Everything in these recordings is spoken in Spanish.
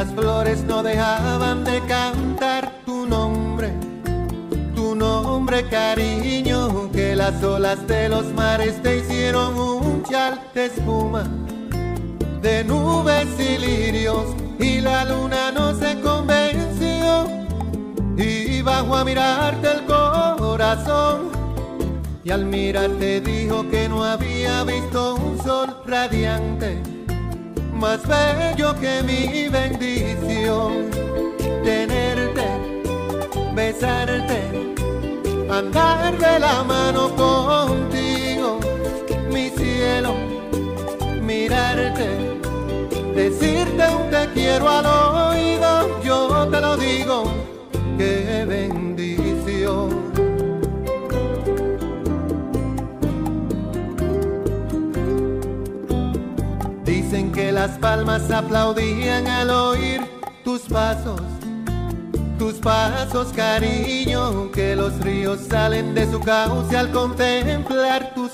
las flores no dejaban de cantar tu nombre, cariño, que las olas de los mares te hicieron un chal de espuma, de nubes y lirios, y la luna no se convenció, y bajó a mirarte el corazón, y al mirarte dijo que no había visto un sol radiante, más bello que mi bendición. Tenerte, besarte, andar de la mano contigo, mi cielo, mirarte, decirte un te quiero al oído, yo te lo digo, qué bendición. Dicen que las palmas aplaudían al oír tus pasos, cariño, que los ríos salen de su cauce al contemplar tus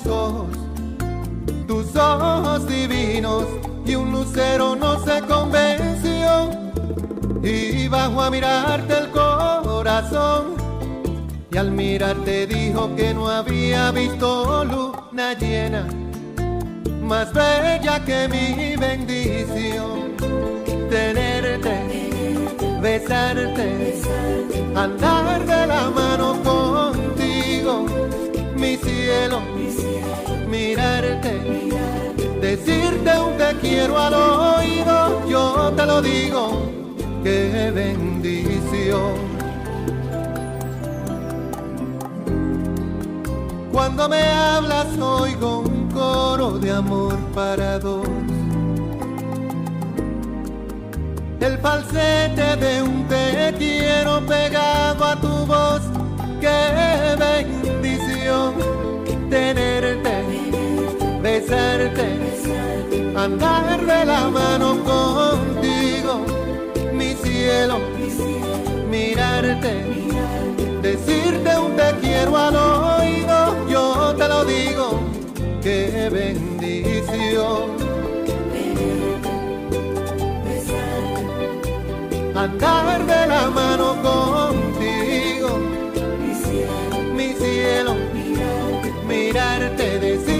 ojos divinos, y un lucero no se convenció, y bajó a mirarte el corazón, y al mirarte dijo que no había visto luna llena, más bella que mi bendición. Tenerte, besarte, andar de la mano contigo, mi cielo, mirarte, decirte un te quiero al oído, yo te lo digo, qué bendición. Cuando me hablas oigo un coro de amor para dos, el falsete de un te quiero pegado a tu voz, qué bendición. Tenerte, besarte, andar de la mano contigo, mi cielo, mirarte, decirte un te quiero al oído, yo te lo digo, qué bendición. Andar de la mano contigo, mi cielo, mirarte, decir